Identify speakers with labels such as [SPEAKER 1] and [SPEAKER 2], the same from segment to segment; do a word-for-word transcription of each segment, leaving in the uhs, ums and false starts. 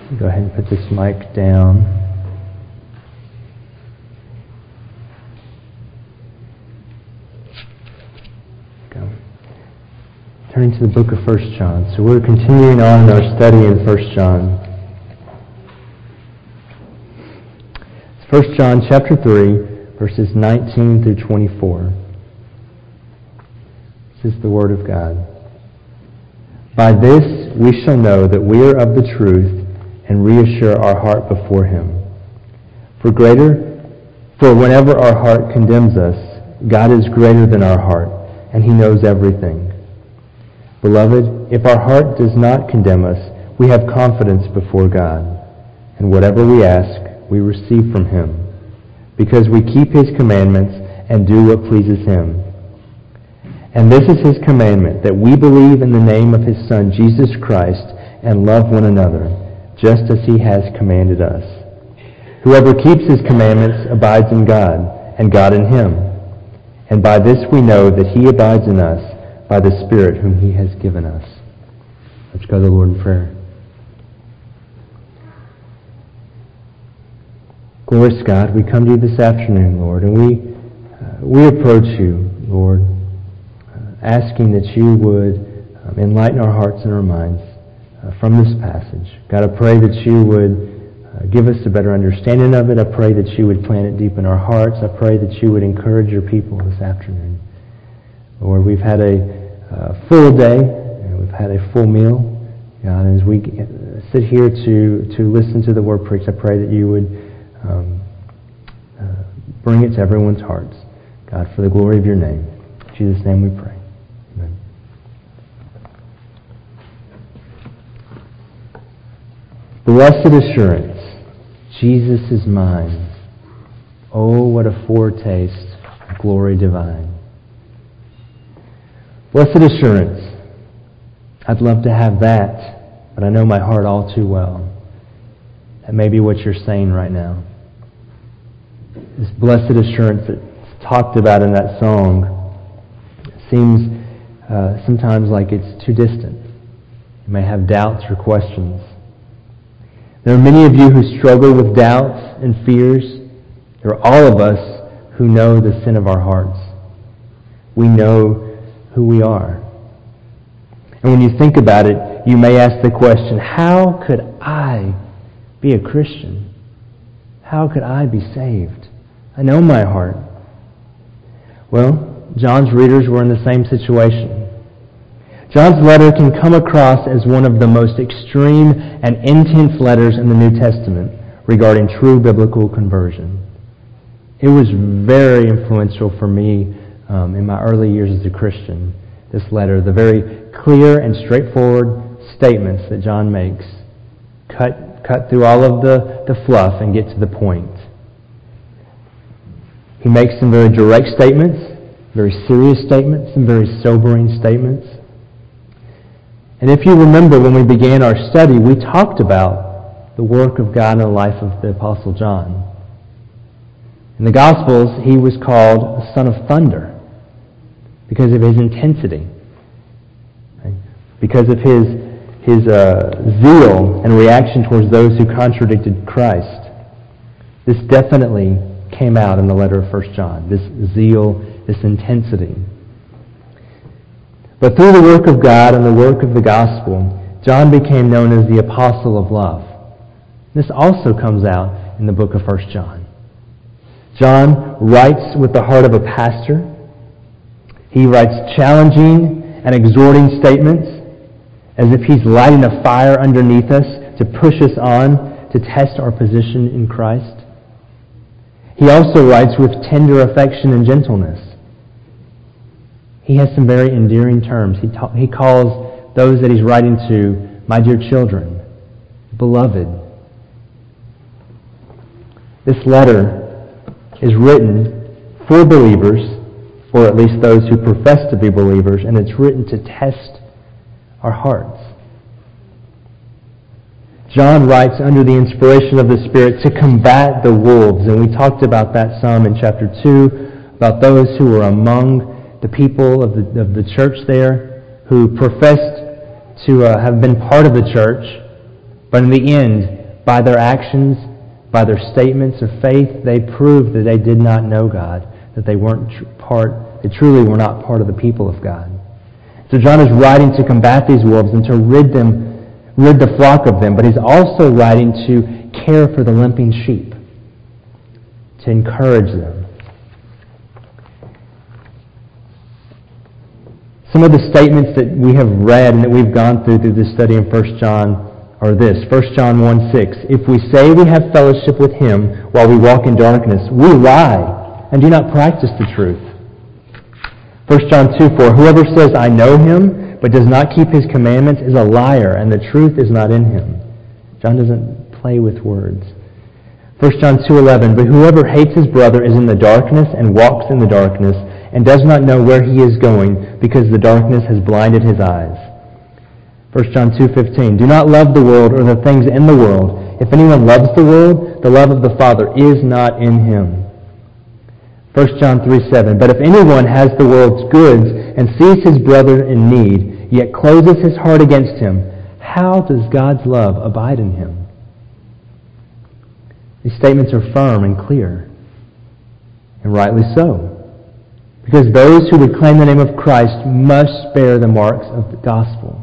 [SPEAKER 1] Go ahead and put this mic down. Go. Turning to the book of First John. So we're continuing on in our study in First John. First John chapter three, verses nineteen through twenty-four. This is the Word of God. By this we shall know that we are of the truth and reassure our heart before Him. For greater, for whenever our heart condemns us, God is greater than our heart, and He knows everything. Beloved, if our heart does not condemn us, we have confidence before God, and whatever we ask, we receive from Him, because we keep His commandments and do what pleases Him. And this is His commandment, that we believe in the name of His Son, Jesus Christ, and love one another, just as He has commanded us. Whoever keeps His commandments abides in God, and God in him. And by this we know that He abides in us, by the Spirit whom He has given us. Let's go to the Lord in prayer. Glorious God, we come to You this afternoon, Lord, and we uh, we approach You, Lord, uh, asking that You would um, enlighten our hearts and our minds uh, from this passage. God, I pray that You would uh, give us a better understanding of it. I pray that You would plant it deep in our hearts. I pray that You would encourage Your people this afternoon. Lord, we've had a uh, full day, and we've had a full meal. God, and as we sit here to, to listen to the Word preached, I pray that You would Um, uh, bring it to everyone's hearts. God, for the glory of Your name. In Jesus' name we pray. Amen. Blessed assurance, Jesus is mine. Oh, what a foretaste of glory divine. Blessed assurance. I'd love to have that, but I know my heart all too well. That may be what you're saying right now. This blessed assurance that's talked about in that song seems uh, sometimes like it's too distant. You may have doubts or questions. There are many of you who struggle with doubts and fears. There are all of us who know the sin of our hearts. We know who we are. And when you think about it, you may ask the question, how could I be a Christian? How could I be saved? I know my heart. Well, John's readers were in the same situation. John's letter can come across as one of the most extreme and intense letters in the New Testament regarding true biblical conversion. It was very influential for me um, in my early years as a Christian, this letter, the very clear and straightforward statements that John makes, cut cut through all of the, the fluff and get to the point. He makes some very direct statements, very serious statements, some very sobering statements. And if you remember when we began our study, we talked about the work of God in the life of the Apostle John. In the Gospels, he was called the Son of Thunder because of his intensity, right? Because of his his uh, zeal and reaction towards those who contradicted Christ. This definitely came out in the letter of First John, this zeal, this intensity. But through the work of God and the work of the gospel, John became known as the Apostle of Love. This also comes out in the book of First John. John writes with the heart of a pastor. He writes challenging and exhorting statements, as if he's lighting a fire underneath us to push us on to test our position in Christ. He also writes with tender affection and gentleness. He has some very endearing terms. He, ta- he calls those that he's writing to, my dear children, beloved. This letter is written for believers, or at least those who profess to be believers, and it's written to test our hearts. John writes under the inspiration of the Spirit to combat the wolves, and we talked about that some in chapter two, about those who were among the people of the, of the church there, who professed to uh, have been part of the church, but in the end By their actions, by their statements of faith, they proved that they did not know God, that they weren't part, they truly were not part of the people of God. So John is writing to combat these wolves and to rid them, rid the flock of them, but he's also writing to care for the limping sheep, to encourage them. Some of the statements that we have read and that we've gone through through this study in First John are this. First John one six, if we say we have fellowship with him while we walk in darkness, we lie and do not practice the truth. First John two four, whoever says, I know him, but does not keep his commandments is a liar, and the truth is not in him. John doesn't play with words. First John two eleven, but whoever hates his brother is in the darkness and walks in the darkness and does not know where he is going because the darkness has blinded his eyes. First John two fifteen, do not love the world or the things in the world. If anyone loves the world, the love of the Father is not in him. First John three seven, but if anyone has the world's goods and sees his brother in need, yet closes his heart against him, how does God's love abide in him? These statements are firm and clear, and rightly so, because those who would claim the name of Christ must bear the marks of the gospel.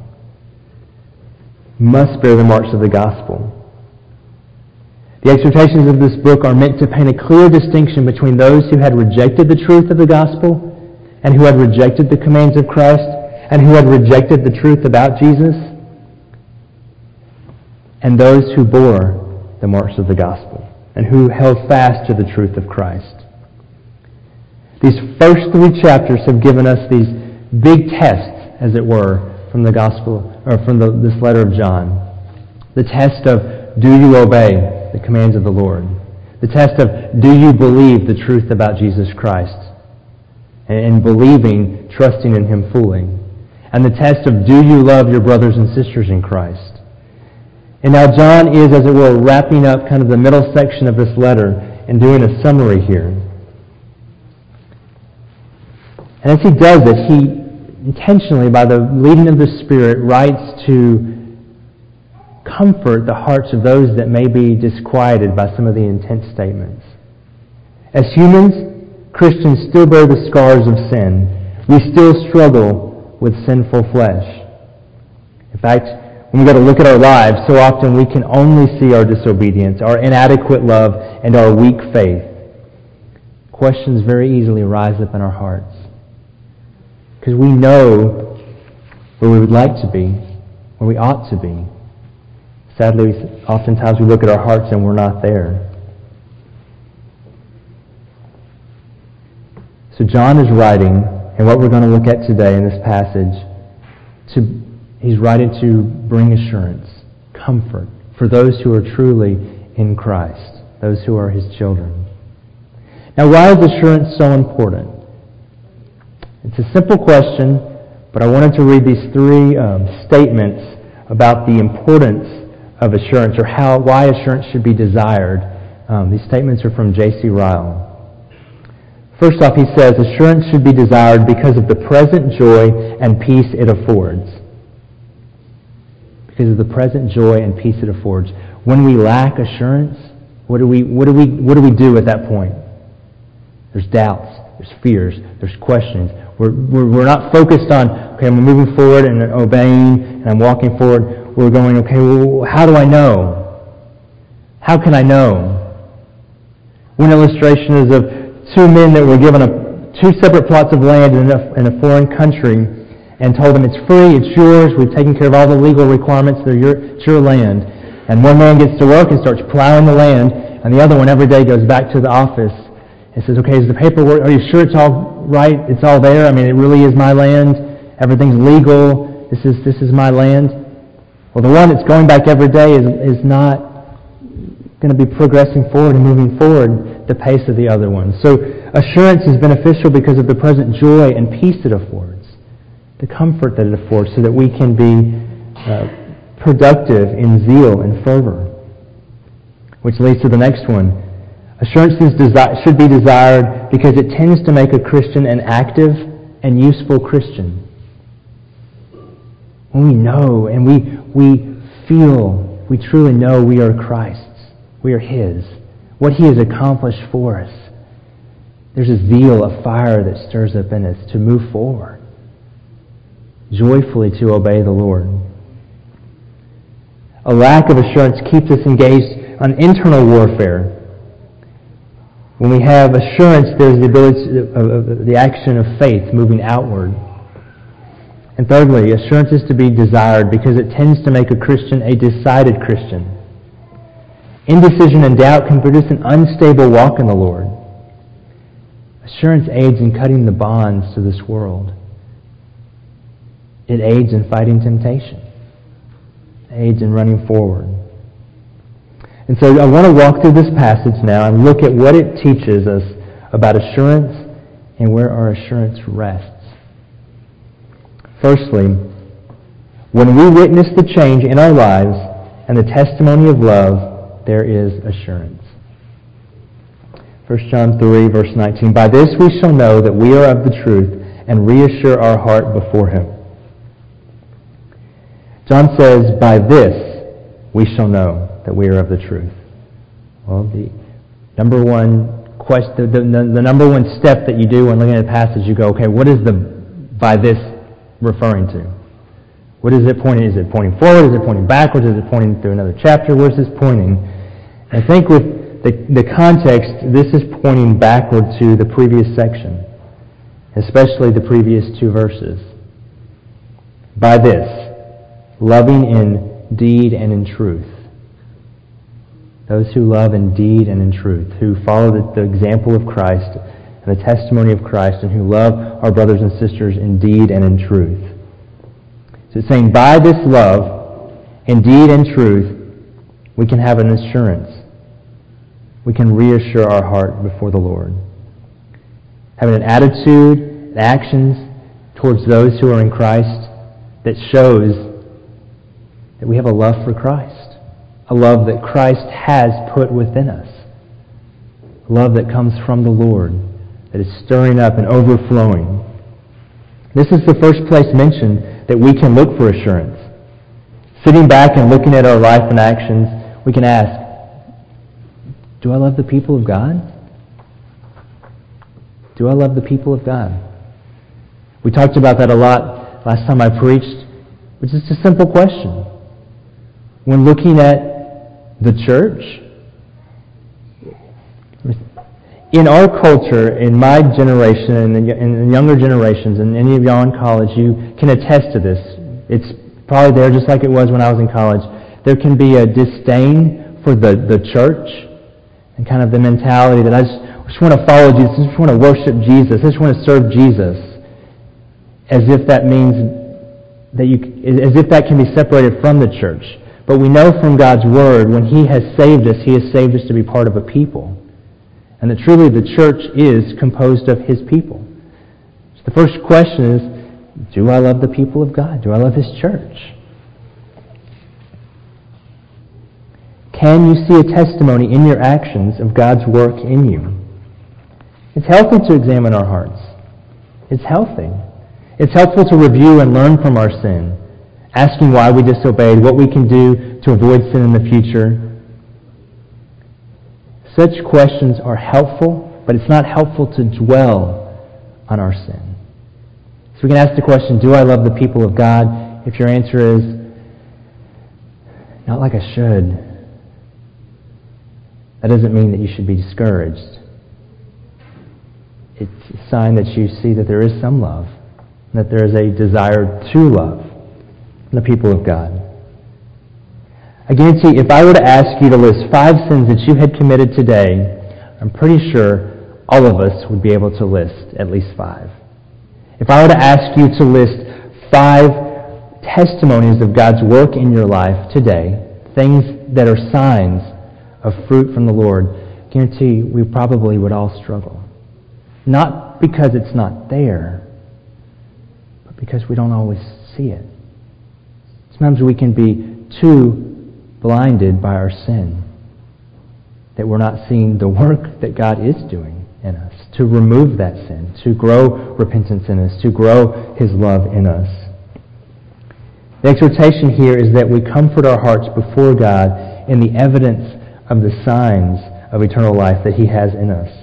[SPEAKER 1] Must bear the marks of the gospel. The exhortations of this book are meant to paint a clear distinction between those who had rejected the truth of the gospel and who had rejected the commands of Christ and who had rejected the truth about Jesus, and those who bore the marks of the gospel and who held fast to the truth of Christ. These first three chapters have given us these big tests, as it were, from the gospel, or from the, this letter of John. The test of, do you obey the commands of the Lord? The test of, do you believe the truth about Jesus Christ? And, and believing, trusting in him fully. And the test of, do you love your brothers and sisters in Christ? And now John is, as it were, wrapping up kind of the middle section of this letter and doing a summary here. And as he does it, he intentionally, by the leading of the Spirit, writes to comfort the hearts of those that may be disquieted by some of the intense statements. As humans, Christians still bear the scars of sin. We still struggle with sinful flesh. In fact, when we go to look at our lives, so often we can only see our disobedience, our inadequate love, and our weak faith. Questions very easily rise up in our hearts. Because we know where we would like to be, where we ought to be. Sadly, oftentimes we look at our hearts and we're not there. So John is writing, and what we're going to look at today in this passage, to, he's writing to bring assurance, comfort, for those who are truly in Christ, those who are his children. Now, why is assurance so important? It's a simple question, but I wanted to read these three um, statements about the importance of assurance, or how why assurance should be desired. Um, these statements are from J C Ryle. First off, he says, assurance should be desired because of the present joy and peace it affords. Because of the present joy and peace it affords. When we lack assurance, what do we what do we what do we do at that point? There's doubts, there's fears, there's questions. We're, we're, we're not focused on, okay, I'm moving forward and obeying and I'm walking forward. We're going, okay, well, how do I know? How can I know? One illustration is of two men that were given a, two separate plots of land in a, in a foreign country and told them it's free, it's yours, we've taken care of all the legal requirements, they're your, it's your land. And one man gets to work and starts plowing the land, and the other one every day goes back to the office and says, okay, is the paperwork, are you sure it's all right? It's all there? I mean, it really is my land. Everything's legal. This is this is my land. Well, the one that's going back every day is, is not going to be progressing forward and moving forward the pace of the other one. So assurance is beneficial because of the present joy and peace it affords, the comfort that it affords, so that we can be uh, productive in zeal and fervor. Which leads to the next one. Assurance is desi- should be desired because it tends to make a Christian an active and useful Christian. When we know and we we feel we truly know we are Christ's. We are His. What He has accomplished for us. There's a zeal, a fire that stirs up in us to move forward, joyfully to obey the Lord. A lack of assurance keeps us engaged on internal warfare. When we have assurance, there's the ability, to, uh, the action of faith moving outward. And thirdly, assurance is to be desired because it tends to make a Christian a decided Christian. Indecision and doubt can produce an unstable walk in the Lord. Assurance aids in cutting the bonds to this world. It aids in fighting temptation. It aids in running forward. And so I want to walk through this passage now and look at what it teaches us about assurance and where our assurance rests. Firstly, when we witness the change in our lives and the testimony of love, there is assurance. First John three, verse nineteen, by this we shall know that we are of the truth and reassure our heart before Him. John says, by this we shall know that we are of the truth. Well, the number one question, the, the, the number one step that you do when looking at a passage, you go, okay, what is the by this referring to? What is it pointing? Is it pointing forward? Is it pointing backwards? Is it pointing through another chapter? Where's this pointing? I think with the, the context, this is pointing backward to the previous section, especially the previous two verses. By this, loving in deed and in truth. Those who love in deed and in truth, who follow the, the example of Christ and the testimony of Christ, and who love our brothers and sisters in deed and in truth. So it's saying, by this love, in deed and truth, we can have an assurance. We can reassure our heart before the Lord. Having an attitude and actions towards those who are in Christ that shows that we have a love for Christ. A love that Christ has put within us. A love that comes from the Lord, that is stirring up and overflowing. This is the first place mentioned that we can look for assurance. Sitting back and looking at our life and actions, we can ask, do I love the people of God? Do I love the people of God? We talked about that a lot last time I preached, which is just a simple question. When looking at the church, in our culture, in my generation, and in younger generations, and any of y'all in college, you can attest to this. It's probably there just like it was when I was in college. There can be a disdain for the, the church and kind of the mentality that I just, I just want to follow Jesus, I just want to worship Jesus, I just want to serve Jesus, as if that means that you, as if that can be separated from the church. But we know from God's Word, when He has saved us, He has saved us to be part of a people. And that truly the church is composed of His people. So the first question is, do I love the people of God? Do I love His church? Can you see a testimony in your actions of God's work in you? It's healthy to examine our hearts. It's healthy. It's helpful to review and learn from our sin, asking why we disobeyed, what we can do to avoid sin in the future. Such questions are helpful, but it's not helpful to dwell on our sin. So we can ask the question, do I love the people of God? If your answer is, not like I should, that doesn't mean that you should be discouraged. It's a sign that you see that there is some love, and that there is a desire to love the people of God. I guarantee if I were to ask you to list five sins that you had committed today, I'm pretty sure all of us would be able to list at least five. If I were to ask you to list five testimonies of God's work in your life today, things that are signs of fruit from the Lord, I guarantee we probably would all struggle. Not because it's not there, but because we don't always see it. Sometimes we can be too blinded by our sin that we're not seeing the work that God is doing in us to remove that sin, to grow repentance in us, to grow His love in us. The exhortation here is that we comfort our hearts before God in the evidence of the signs of eternal life that He has in us.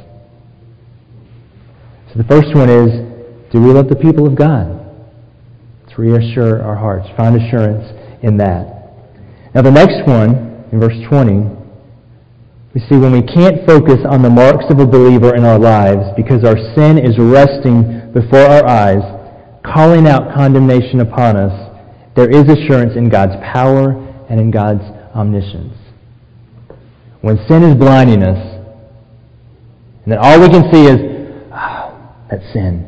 [SPEAKER 1] So the first one is, do we love the people of God? Let's reassure our hearts, find assurance in that. Now the next one, in verse twenty, we see when we can't focus on the marks of a believer in our lives because our sin is resting before our eyes, calling out condemnation upon us, there is assurance in God's power and in God's omniscience. When sin is blinding us, and then all we can see is, oh, that's sin.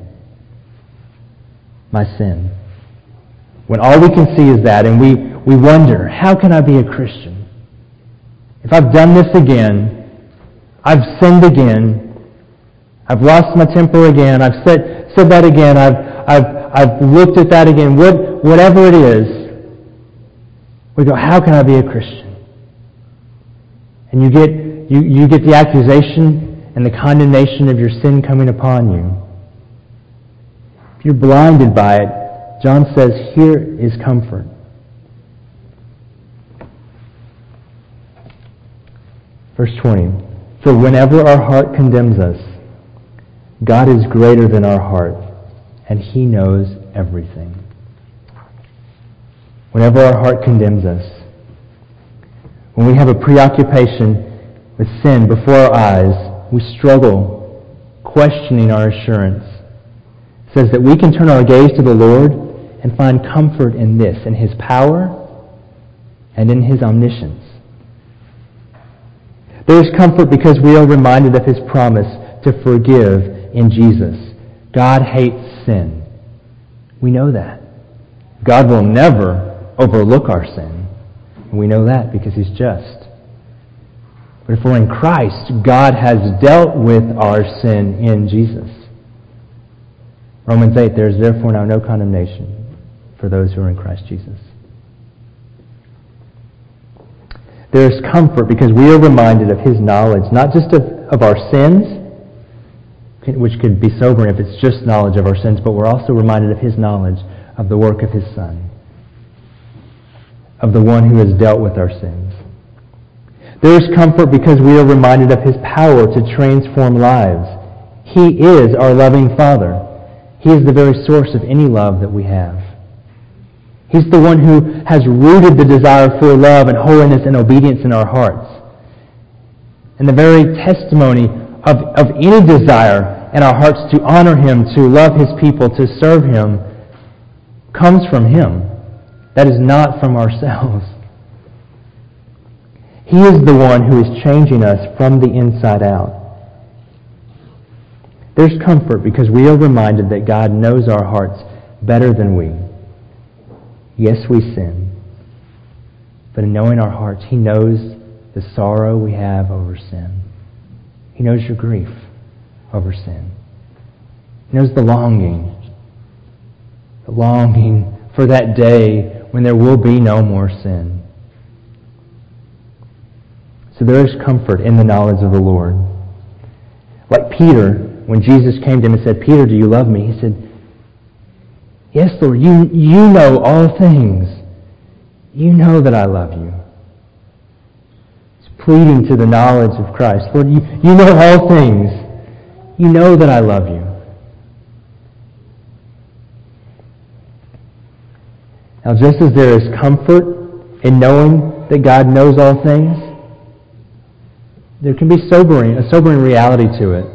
[SPEAKER 1] My sin. When all we can see is that, and we, we wonder, how can I be a Christian? If I've done this again, I've sinned again, I've lost my temper again, I've said, said that again, I've, I've, I've looked at that again, what, whatever it is, we go, how can I be a Christian? And you get, you, you get the accusation and the condemnation of your sin coming upon you. If you're blinded by it, John says, here is comfort. Verse twenty, for whenever our heart condemns us, God is greater than our heart, and He knows everything. Whenever our heart condemns us, when we have a preoccupation with sin before our eyes, we struggle questioning our assurance. It says that we can turn our gaze to the Lord and find comfort in this, in His power and in His omniscience. There is comfort because we are reminded of His promise to forgive in Jesus. God hates sin. We know that. God will never overlook our sin. And we know that because He's just. But if we're in Christ, God has dealt with our sin in Jesus. Romans eight, there is therefore now no condemnation for those who are in Christ Jesus. There is comfort because we are reminded of His knowledge, not just of, of our sins, which could be sobering if it's just knowledge of our sins, but we're also reminded of His knowledge of the work of His Son, of the one who has dealt with our sins. There is comfort because we are reminded of His power to transform lives. He is our loving Father. He is the very source of any love that we have. He's the one who has rooted the desire for love and holiness and obedience in our hearts. And the very testimony of, of any desire in our hearts to honor Him, to love His people, to serve Him, comes from Him. That is not from ourselves. He is the one who is changing us from the inside out. There's comfort because we are reminded that God knows our hearts better than we. Yes, we sin. But in knowing our hearts, He knows the sorrow we have over sin. He knows your grief over sin. He knows the longing. The longing for that day when there will be no more sin. So there is comfort in the knowledge of the Lord. Like Peter, when Jesus came to him and said, Peter, do you love me? He said, yes, Lord, you, you know all things. You know that I love you. He's pleading to the knowledge of Christ. Lord, you, you know all things. You know that I love you. Now, just as there is comfort in knowing that God knows all things, there can be sobering, a sobering reality to it.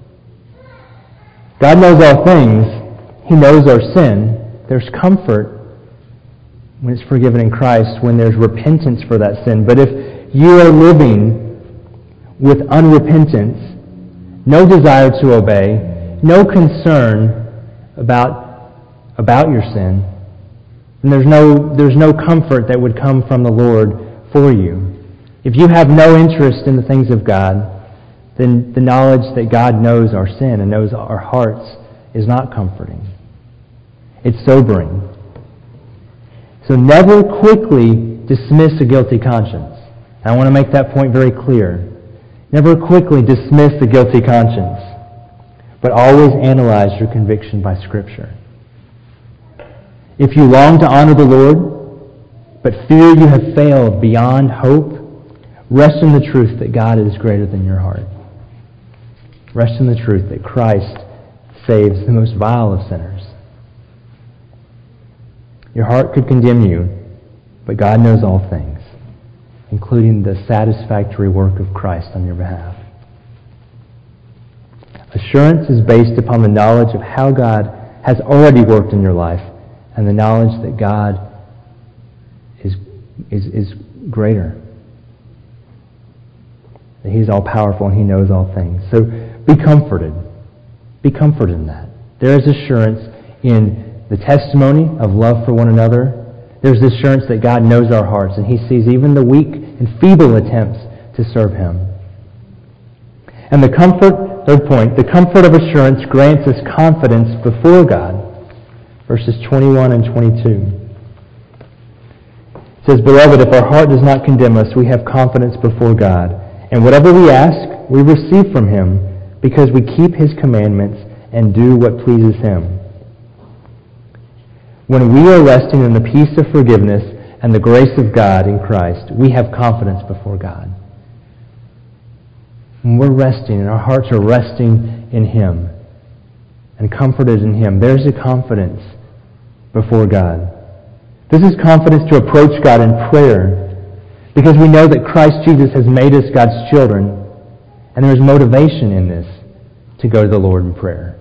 [SPEAKER 1] God knows all things. He knows our sin. There's comfort when it's forgiven in Christ, when there's repentance for that sin. But if you are living with unrepentance, no desire to obey, no concern about, about your sin, then there's no, there's no comfort that would come from the Lord for you. If you have no interest in the things of God, then the knowledge that God knows our sin and knows our hearts is not comforting. It's sobering. So never quickly dismiss a guilty conscience. And I want to make that point very clear. Never quickly dismiss a guilty conscience, but always analyze your conviction by Scripture. If you long to honor the Lord, but fear you have failed beyond hope, rest in the truth that God is greater than your heart. Rest in the truth that Christ saves the most vile of sinners. Your heart could condemn you, but God knows all things, including the satisfactory work of Christ on your behalf. Assurance is based upon the knowledge of how God has already worked in your life and the knowledge that God is, is, is greater. That He's all-powerful and He knows all things. So be comforted. Be comforted in that. There is assurance in the testimony of love for one another. There's assurance that God knows our hearts and He sees even the weak and feeble attempts to serve Him. And the comfort, third point, the comfort of assurance grants us confidence before God. Verses twenty-one and twenty-two. It says, Beloved, if our heart does not condemn us, we have confidence before God. And whatever we ask, we receive from Him, because we keep His commandments and do what pleases Him. When we are resting in the peace of forgiveness and the grace of God in Christ, we have confidence before God. When we're resting and our hearts are resting in Him and comforted in Him, there's a confidence before God. This is confidence to approach God in prayer because we know that Christ Jesus has made us God's children, and there is motivation in this to go to the Lord in prayer.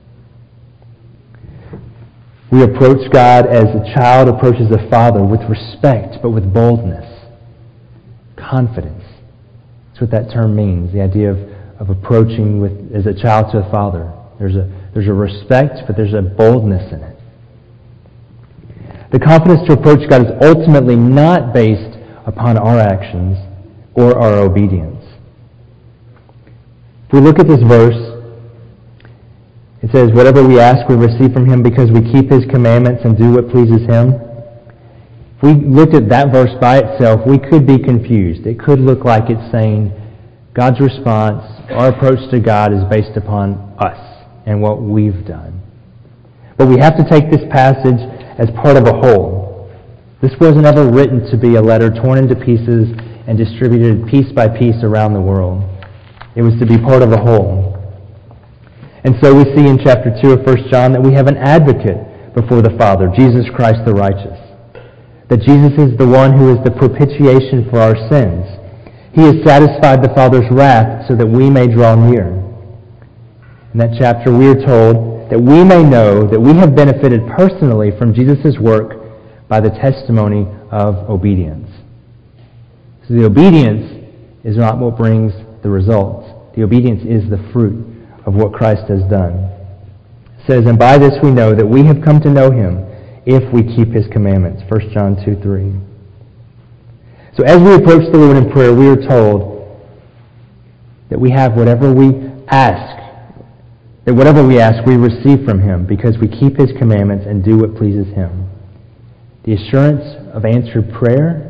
[SPEAKER 1] We approach God as a child approaches a father, with respect but with boldness, confidence. That's what that term means, the idea of, of approaching with as a child to a father. There's a, there's a respect, but there's a boldness in it. The confidence to approach God is ultimately not based upon our actions or our obedience. If we look at this verse, it says, whatever we ask we receive from Him because we keep His commandments and do what pleases Him. If we looked at that verse by itself, we could be confused. It could look like it's saying God's response, our approach to God is based upon us and what we've done. But we have to take this passage as part of a whole. This wasn't ever written to be a letter torn into pieces and distributed piece by piece around the world. It was to be part of a whole. And so we see in chapter two of First John that we have an advocate before the Father, Jesus Christ the righteous. That Jesus is the one who is the propitiation for our sins. He has satisfied the Father's wrath so that we may draw near. In that chapter we are told that we may know that we have benefited personally from Jesus' work by the testimony of obedience. So the obedience is not what brings the results. The obedience is the fruit of what Christ has done. It says, and by this we know that we have come to know Him if we keep His commandments. First John two three. So as we approach the Lord in prayer, we are told that we have whatever we ask, that whatever we ask we receive from Him because we keep His commandments and do what pleases Him. The assurance of answered prayer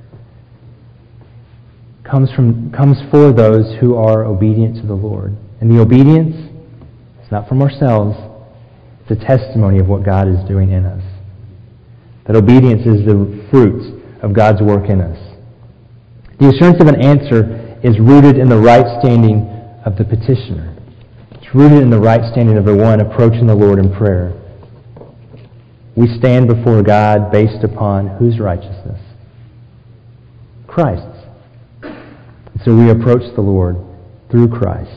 [SPEAKER 1] comes from comes for those who are obedient to the Lord. And the obedience is not from ourselves. It's a testimony of what God is doing in us. That obedience is the fruit of God's work in us. The assurance of an answer is rooted in the right standing of the petitioner. It's rooted in the right standing of the one approaching the Lord in prayer. We stand before God based upon whose righteousness? Christ's. And so we approach the Lord through Christ.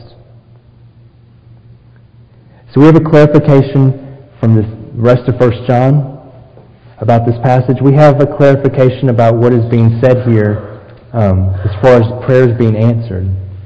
[SPEAKER 1] So we have a clarification from the rest of First John about this passage. We have a clarification about what is being said here um, as far as prayers being answered.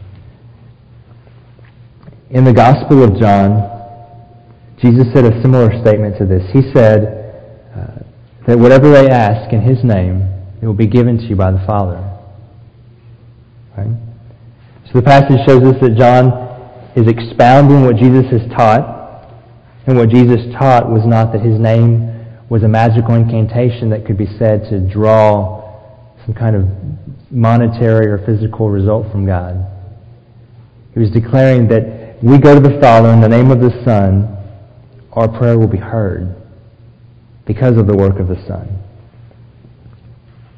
[SPEAKER 1] In the Gospel of John, Jesus said a similar statement to this. He said uh, that whatever they ask in His name, it will be given to you by the Father. Right? So the passage shows us that John is expounding what Jesus has taught. And what Jesus taught was not that His name was a magical incantation that could be said to draw some kind of monetary or physical result from God. He was declaring that we go to the Father in the name of the Son, our prayer will be heard because of the work of the Son.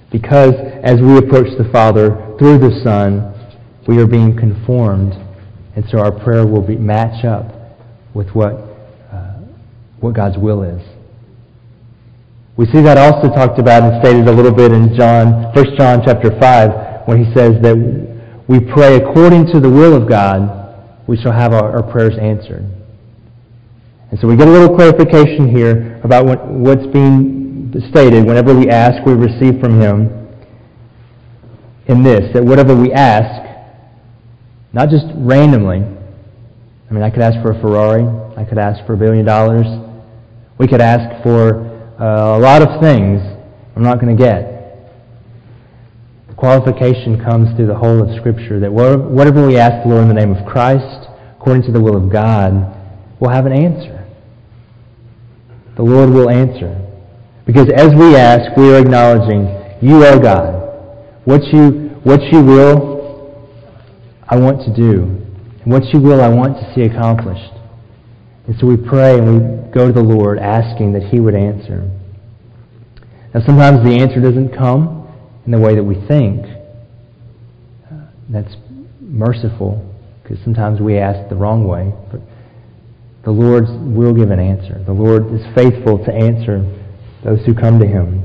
[SPEAKER 1] Because as we approach the Father through the Son, we are being conformed, and so our prayer will be match up with what uh, what God's will is. We see that also talked about and stated a little bit in John, First John chapter five, when he says that we pray according to the will of God, we shall have our, our prayers answered. And so we get a little clarification here about what, what's being stated. Whenever we ask, we receive from Him in this, that whatever we ask, not just randomly. I mean, I could ask for a Ferrari. I could ask for a billion dollars. We could ask for uh, a lot of things I'm not going to get. The qualification comes through the whole of Scripture that whatever we ask the Lord in the name of Christ, according to the will of God, we'll have an answer. The Lord will answer. Because as we ask, we are acknowledging, you are God. What you, what you will, I want to do. And what you will, I want to see accomplished. And so we pray and we go to the Lord asking that He would answer. Now sometimes the answer doesn't come in the way that we think. That's merciful, because sometimes we ask the wrong way. But the Lord will give an answer. The Lord is faithful to answer those who come to Him.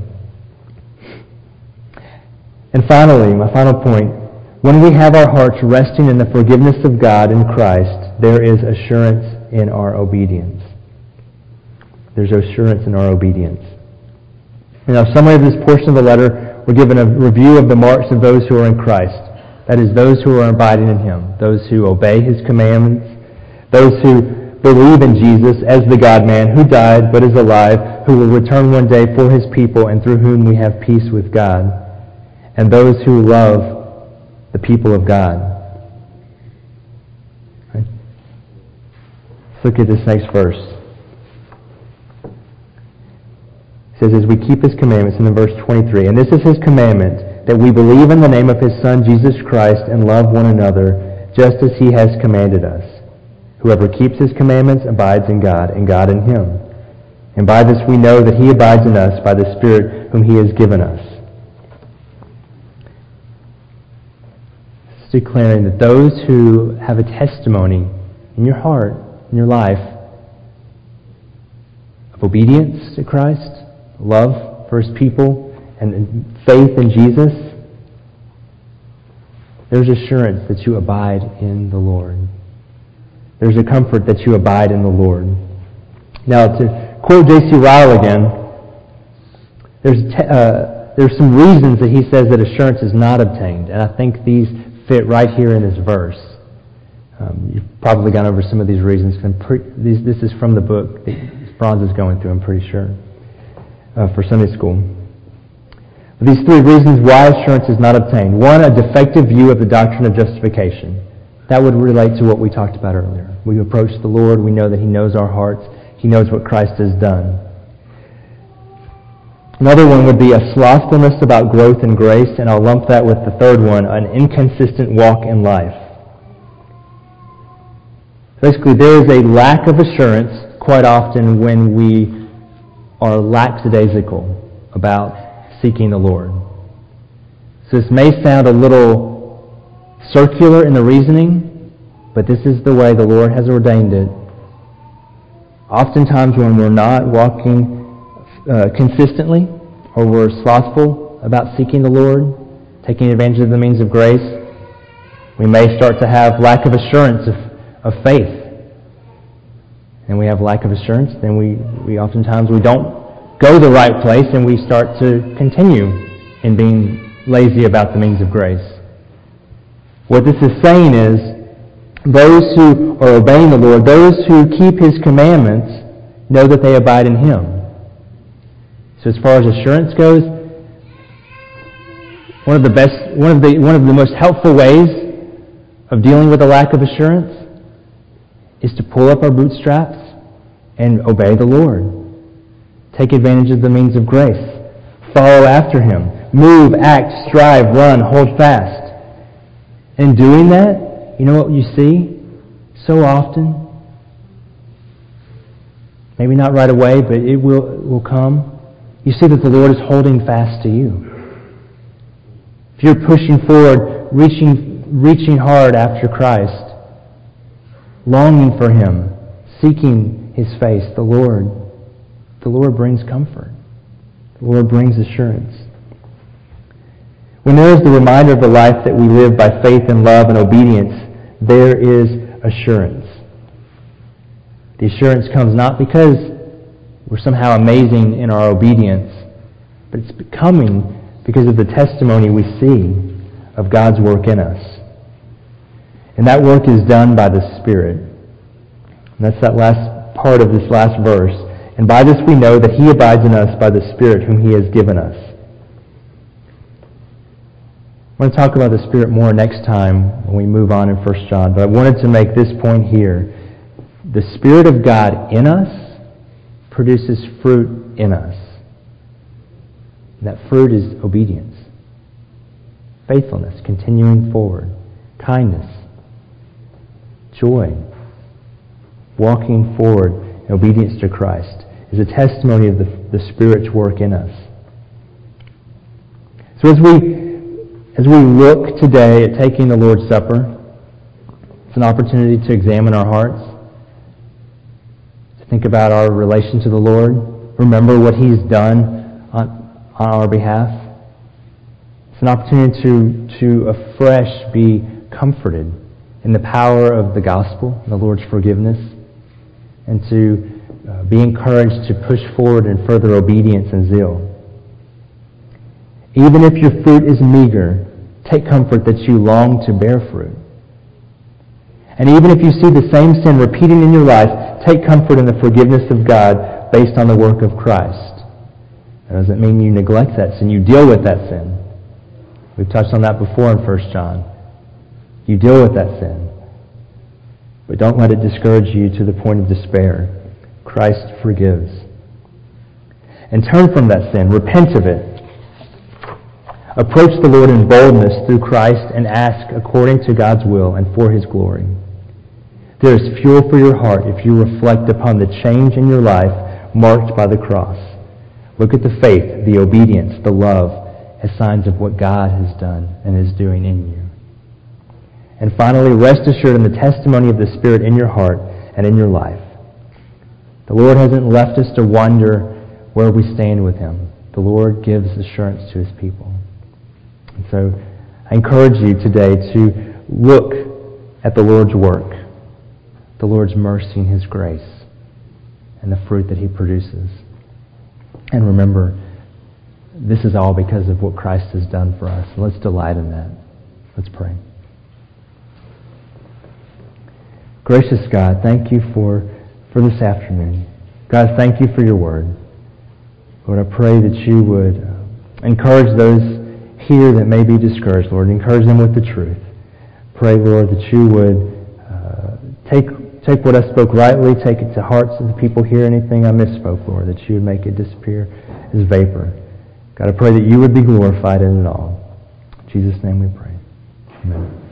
[SPEAKER 1] And finally, my final point, when we have our hearts resting in the forgiveness of God in Christ, there is assurance in our obedience. There's assurance in our obedience. In our summary of this portion of the letter, we're given a review of the marks of those who are in Christ. That is, those who are abiding in Him, those who obey His commandments, those who believe in Jesus as the God-man who died but is alive, who will return one day for His people and through whom we have peace with God, and those who love the people of God. Right? Let's look at this next verse. It says, as we keep His commandments, in verse twenty-three, and this is His commandment, that we believe in the name of His Son, Jesus Christ, and love one another, just as He has commanded us. Whoever keeps His commandments abides in God, and God in him. And by this we know that He abides in us by the Spirit whom He has given us. It's declaring that those who have a testimony in your heart, in your life, of obedience to Christ, love for His people, and faith in Jesus, there's assurance that you abide in the Lord. There's a comfort that you abide in the Lord. Now, to quote J C Ryle again, there's te- uh, there's some reasons that he says that assurance is not obtained, and I think these fit right here in this verse. Um, you've probably gone over some of these reasons. Pre- these, this is from the book that Franz is going through, I'm pretty sure, uh, for Sunday school. But these three reasons why assurance is not obtained. One, a defective view of the doctrine of justification. That would relate to what we talked about earlier. We approach the Lord, we know that He knows our hearts, He knows what Christ has done. Another one would be a slothfulness about growth in grace, and I'll lump that with the third one, an inconsistent walk in life. Basically, there is a lack of assurance quite often when we are lackadaisical about seeking the Lord. So this may sound a little circular in the reasoning, but this is the way the Lord has ordained it. Oftentimes when we're not walking uh, consistently, or we're slothful about seeking the Lord, taking advantage of the means of grace, we may start to have lack of assurance of, of faith. And we have lack of assurance, then we, we oftentimes we don't go the right place, and we start to continue in being lazy about the means of grace. What this is saying is, those who are obeying the Lord, those who keep His commandments, know that they abide in Him. So as far as assurance goes, one of the best, one of the one of the most helpful ways of dealing with a lack of assurance is to pull up our bootstraps and obey the Lord. Take advantage of the means of grace. Follow after Him. Move, act, strive, run, hold fast. In doing that, you know what you see so often? Maybe not right away, but it will, it will come. You see that the Lord is holding fast to you. If you're pushing forward, reaching, reaching hard after Christ, longing for Him, seeking His face, the Lord, the Lord brings comfort. The Lord brings assurance. When there is the reminder of the life that we live by faith and love and obedience, there is assurance. The assurance comes not because we're somehow amazing in our obedience, but it's coming because of the testimony we see of God's work in us. And that work is done by the Spirit. And that's that last part of this last verse. And by this we know that He abides in us by the Spirit whom He has given us. I want to talk about the Spirit more next time when we move on in First John, but I wanted to make this point here. The Spirit of God in us produces fruit in us. And that fruit is obedience, faithfulness, continuing forward, kindness, joy, walking forward in obedience to Christ is a testimony of the, the Spirit's work in us. So as we as we look today at taking the Lord's Supper, it's an opportunity to examine our hearts, to think about our relation to the Lord, remember what He's done on, on our behalf. It's an opportunity to, to afresh be comforted in the power of the gospel, the Lord's forgiveness, and to uh, be encouraged to push forward in further obedience and zeal. Even if your fruit is meager, take comfort that you long to bear fruit. And even if you see the same sin repeating in your life, take comfort in the forgiveness of God based on the work of Christ. That doesn't mean you neglect that sin. You deal with that sin. We've touched on that before in First John. You deal with that sin. But don't let it discourage you to the point of despair. Christ forgives. And turn from that sin. Repent of it. Approach the Lord in boldness through Christ and ask according to God's will and for His glory. There is fuel for your heart if you reflect upon the change in your life marked by the cross. Look at the faith, the obedience, the love as signs of what God has done and is doing in you. And finally, rest assured in the testimony of the Spirit in your heart and in your life. The Lord hasn't left us to wonder where we stand with Him. The Lord gives assurance to His people. And so I encourage you today to look at the Lord's work, the Lord's mercy and His grace, and the fruit that He produces. And remember, this is all because of what Christ has done for us. Let's delight in that. Let's pray. Gracious God, thank you for, for this afternoon. God, thank you for your word. Lord, I pray that you would uh, encourage those here that may be discouraged, Lord. Encourage them with the truth. Pray, Lord, that you would uh, take take what I spoke rightly, take it to hearts of the people here. Anything I misspoke, Lord, that you would make it disappear as vapor. God, I pray that you would be glorified in it all. In Jesus' name we pray. Amen.